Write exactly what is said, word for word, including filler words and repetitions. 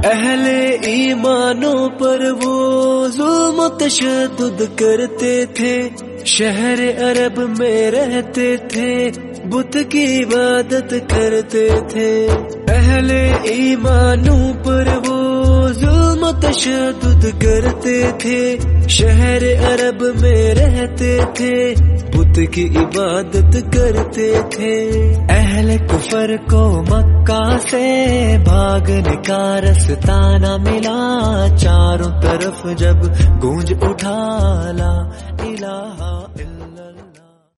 अहले ईमानों पर वो जुल्म तशद्दुद करते थे, शहर अरब में रहते थे, बुत की इबादत करते थे। अहले ईमानों पर वो जुल्म तशद्दुद करते थे, शहर अरब में रहते थे, बुत की इबादत करते थे। अहले कुफर को मक्का से भागने का रास्ता न मिला, चारों तरफ जब गूंज उठा ला इलाहा